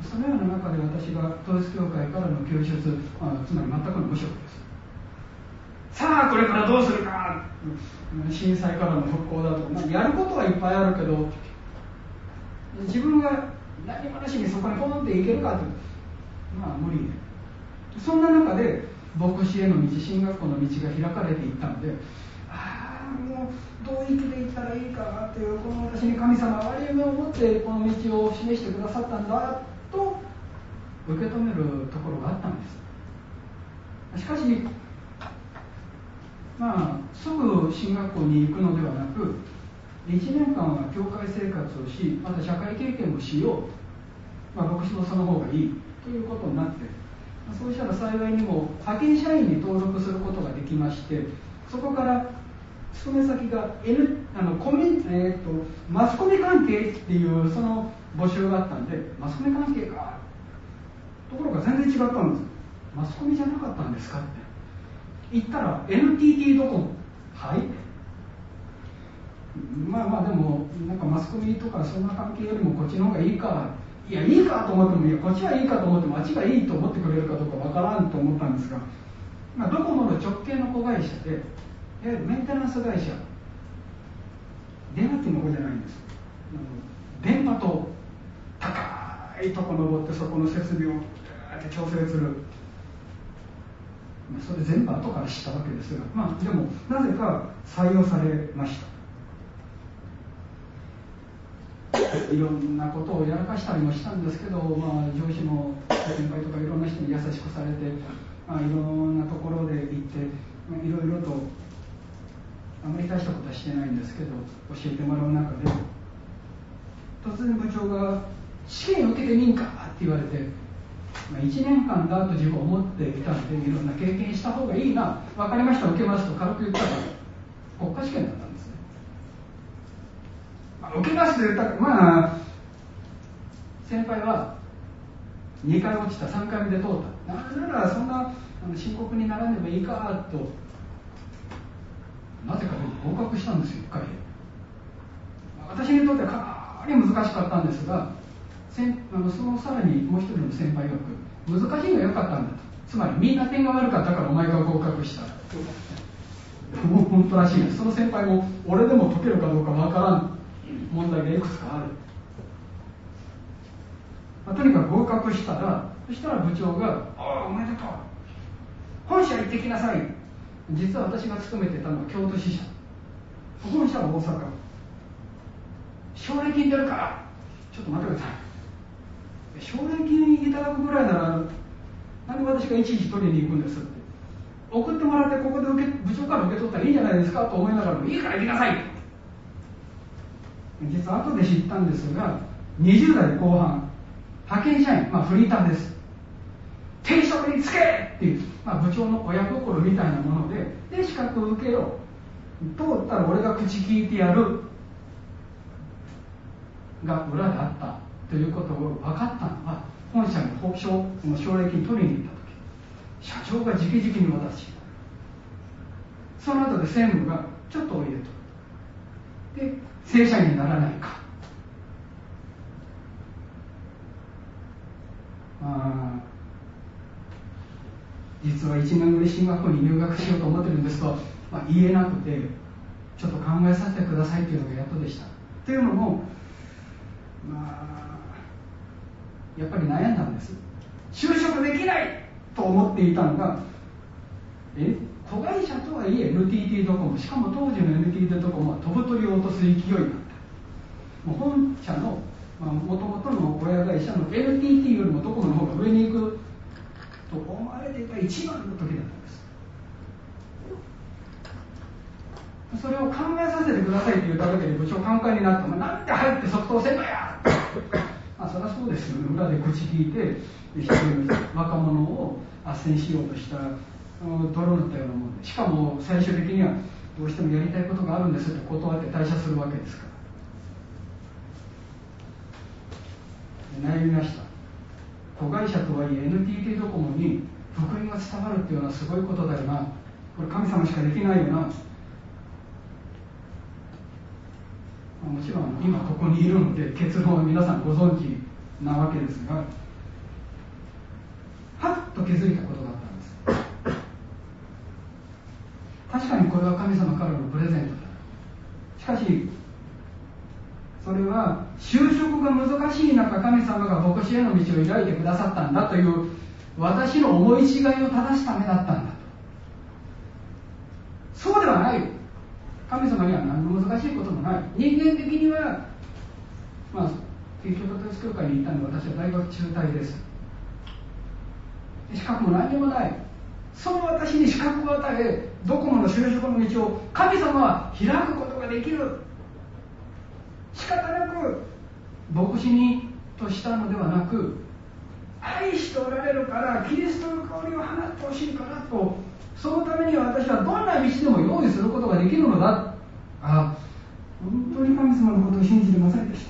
そのような中で私が統一教会からの救出、つまり全くの無職です。さあこれからどうするか、震災からの復興だとか、やることはいっぱいあるけど、自分が何もなしにそこにポンっていけるかと、無理で、そんな中で牧師への道、進学校の道が開かれていったので、もうどう生きていったらいいかなという、この私に神様は歩みを持ってこの道を示してくださったんだと受け止めるところがあったんです。しかしすぐ進学校に行くのではなく、1年間は教会生活をし、また社会経験をしよう、牧師もその方がいいということになって、そうしたら幸いにも派遣社員に登録することができまして、そこから勤め先が、マスコミ関係っていうその募集があったんで、マスコミ関係か、ところが全然違ったんです。マスコミじゃなかったんですかって言ったら NTT ドコモ、はい、でもなんかマスコミとかそんな関係よりもこっちの方がいいか、いいかと思っても、こっちはいいかと思ってもあっちがいいと思ってくれるかどうかわからんと思ったんですが、ドコモの直系の子会社で、いわゆるメンテナンス会社、電話機の方じゃないんです。電波塔、高いとこ登ってそこの設備を調整する、それ全部後から知ったわけですが、でもなぜか採用されました。いろんなことをやらかしたりもしたんですけど、上司の先輩とかいろんな人に優しくされて、いろんなところで行って、いろいろとあまり大したことはしてないんですけど教えてもらう中で、突然部長が試験受けてみんかって言われて、1年間だと自分は思っていたので、いろんな経験した方がいいな、分かりました受けますと軽く言ったら国家試験だったんですね。受けますと言ったら、先輩は2回落ちた、3回目で通った、ならそんな深刻にならねばいいかと、なぜか僕合格したんですよ、1回で。私にとってはかなり難しかったんですが、そのさらにもう一人の先輩が難しいのが良かったんだと、つまりみんな点が悪かったからお前が合格した、本当らしいです。その先輩も俺でも解けるかどうかわからん問題がいくつかある、とにかく合格したら、そしたら部長がおめでとう、本社行ってきなさい。実は私が勤めてたのは京都支社、本社は大阪、奨励金出るから、ちょっと待ってください、奨励金いただくぐらいならなんで私がいちいち取りに行くんですって、送ってもらってここで部長から受け取ったらいいんじゃないですかと思いながらも、いいから行きなさい。実は後で知ったんですが、20代後半、派遣社員、フリーターです、定職に就けっていう、部長の親心みたいなもので、資格を受けよう、通ったら俺が口聞いてやるが裏であったということを分かったのは、本社に奨励金取りに行った時、社長が直々に渡し、その後で専務がちょっとおいでと、で正社員にならないか、実は1年後に進学校に入学しようと思ってるんですと、言えなくて、ちょっと考えさせてくださいというのがやっとでした。というのも、やっぱり悩んだんです。就職できないと思っていたのが、子会社とはいえ NTT ドコモ、しかも当時の NTT ドコモは飛ぶ鳥を落とす勢いだった。もう本社のもともとの親会社の NTT よりもドコモの方が上に行くと思われていた一番の時だったんです。それを考えさせてくださいと言っただけで部長寛解になって、なんで入って即答せんのやそりゃそうですよね。裏で口聞いて一人の若者を斡旋しようとした泥塗ったようなもので、しかも最終的にはどうしてもやりたいことがあるんですって断って退社するわけですから、悩みました。子会社とはいえ NTT ドコモに福音が伝わるっていうのはすごいことだよな、これ神様しかできないよな。もちろん今ここにいるので結論は皆さんご存知なわけですが、 パッと気づいたことがあったんです。確かにこれは神様からのプレゼントだ。しかしそれは就職が難しい中、神様が牧師への道を開いてくださったんだという私の思い違いを正すためだったんだと。そうではない。神様には何の難しいこともない。人間的にはキリスト教統一教会に行ったので、私は大学中退です。資格も何にもない。その私に資格を与え、ドコモの就職の道を神様は開くことができる。仕方なく牧師にとしたのではなく、愛しておられるからキリストの香りを放ってほしいからと、そのためには私はどんな道でも用意することができるのだ。本当に神様のことを信じてませんでした。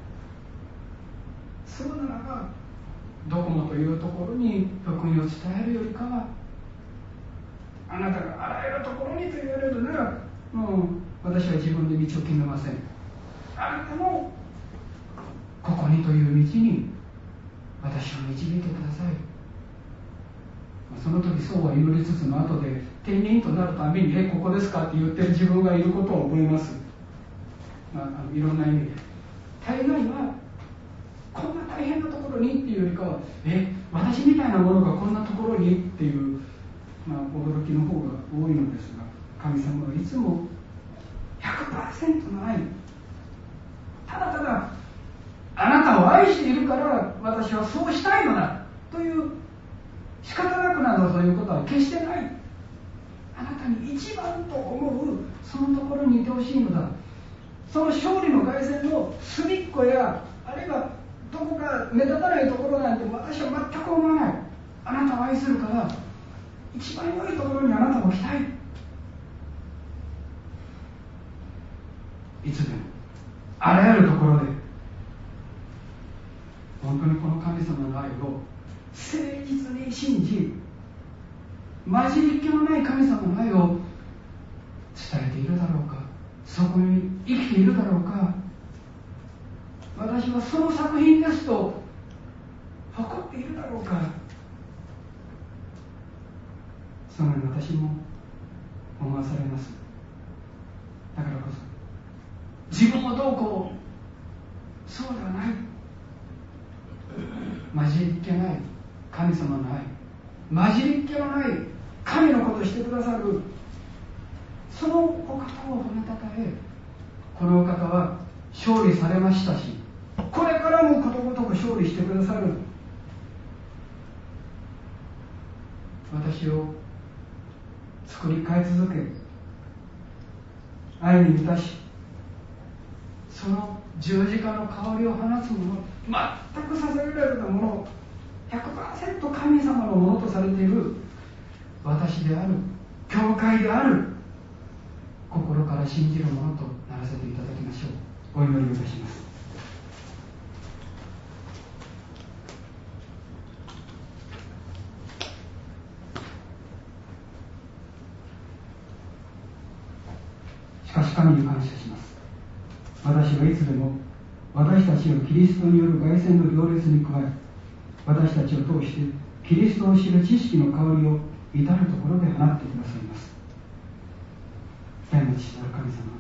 そうならばドコモというところに福音を伝えるよりかは、あなたがあらゆるところにと言われるなら、もう私は自分で道を決めません。あなたもここにという道に私を導いてください。その時そうは祈りつつの後で天人となるためにここですかって言ってる自分がいることを覚えます。いろんな意味で大概はこんな大変なところにっていうよりかは、私みたいなものがこんなところにっていう、驚きの方が多いのですが、神様はいつも 100% の愛、ただただあなたを愛しているから私はそうしたいのだという仕方なくなどということは決してない。あなたに一番と思うそのところにいてほしいのだ。その勝利の凱旋の隅っこや、あるいはどこか目立たないところなんて私は全く思わない。あなたを愛するから一番良いところにあなたを置きたい。いつでもあらゆるところで本当にこの神様の愛を誠実に信じ、混じりっ気のない神様の愛を伝えているだろうか、そこに生きているだろうか。私はその作品ですと誇っているだろうか。そのように私も思わされます。だからこそ自分をどうこう、そうではない。混じりっ気ない神様の愛、混じりっ気のない神のことをしてくださる、そのお方を褒めたたえ、このお方は勝利されましたし、これからもことごとく勝利してくださる。私を作り変え続け、愛に満たし、その十字架の香りを放つもの、全く捧げられたもの、100% 神様のものとされている私である、教会である、心から信じるものとならせていただきましょう。お祈りいたします。しかし神に感謝します。私はいつでも私たちをキリストによる凱旋の行列に加え、私たちを通してキリストを知る知識の香りを至るところで放ってくださいます。天の父なる神様、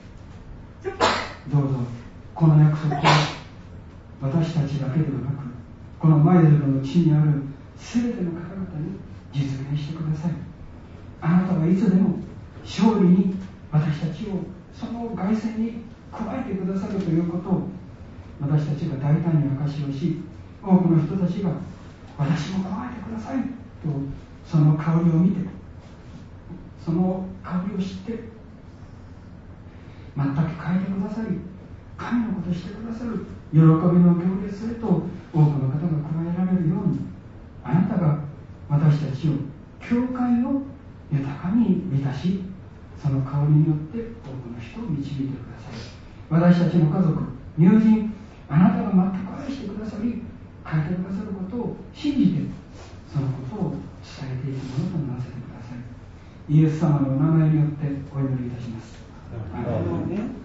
どうぞこの約束を私たちだけではなく、このマイゼルの地にある全ての方々に実現してください。あなたはいつでも勝利に私たちをその凱旋に加えてくださるということを、私たちが大胆に証しをし、多くの人たちが私も加えてくださいとその香りを見て、その香りを知って、全く変えてくださり、神のことをしてくださる喜びの行列へと多くの方が加えられるように、あなたが私たちを、教会を豊かに満たし、その香りによって多くの人を導いてください。私たちの家族、友人、あなたが全く愛してくださり、変えてくださることを信じて、そのことを伝えていくものとならせてください。イエス様のお名前によってお祈りいたします。アーメン。